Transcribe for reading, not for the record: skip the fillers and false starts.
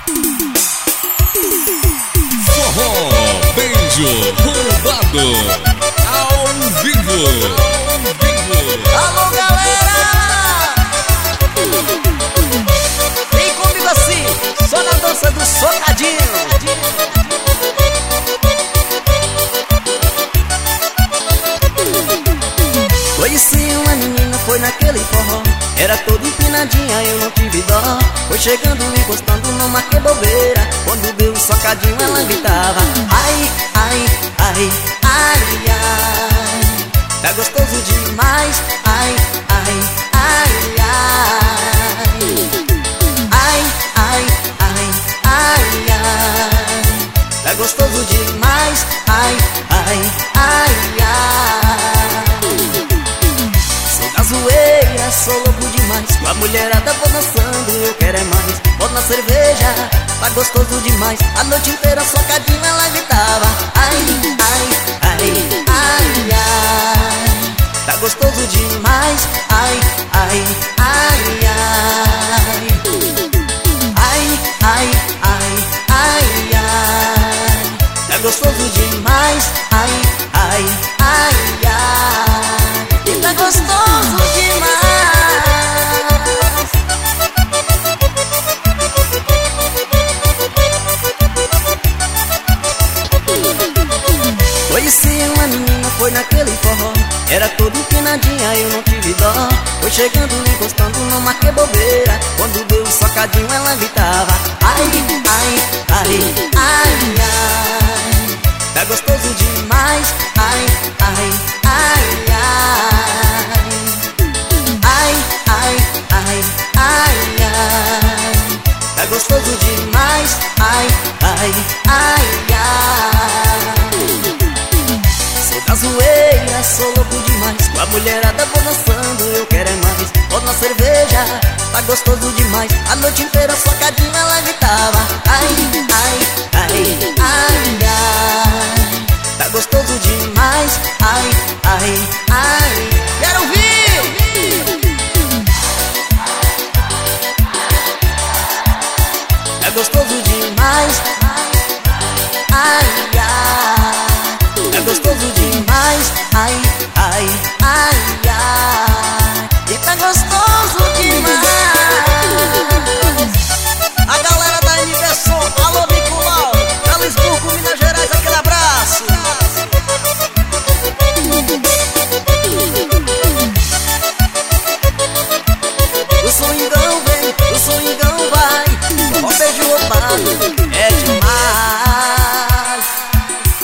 Forró, beijo, roubado, ao vivo. Alô, galera! Vem comigo assim, só na dança do socadinho. Conheci uma menina, foi naquele forró. Era toda empinadinha, eu não tive dó. Foi chegando e gostando, não marquei bobeira. Quando deu um socadinho, ela gritava: ai, ai, ai, ai, ai. Tá gostoso demais, ai, ai, ai, ai. Ai, ai, ai, ai, ai. Tá gostoso demais, ai, ai, ai, ai. Sou da zoeira, sou louco demais. Com a mulherada vou dançando, eu quero é mais. Vou na cerveja, tá gostoso demais. A noite inteira socadinho ela gritava: ai, ai, ai, ai, ai. Tá gostoso demais, ai, ai, ai, ai. Ai, ai, ai, ai, ai. Tá gostoso demais, ai, ai, ai, ai. E tá gostoso demais. Conheci uma menina, foi naquele forró. Era toda empinadinha, eu não tive dó. Foi chegando e gostando, não marquei bobeira. Quando deu um socadinho ela gritava: ai, ai, ai, ai, ai. Tá gostoso demais, ai, ai, ai, ai. Ai, ai, ai, ai, ai. Tá gostoso demais, ai, ai, ai, ai. Sou da zoeira, sou louco demais. Com a mulherada vou dançando, eu quero é mais. Vou na cerveja, tá gostoso demais. A noite inteira socadinho ela gritava: ai, ai, ai, ai, ai. Tá gostoso demais, ai, ai, ai. Quero ouvir! Tá gostoso demais, ai, ai. É gostoso demais, ai, ai, ai, ai.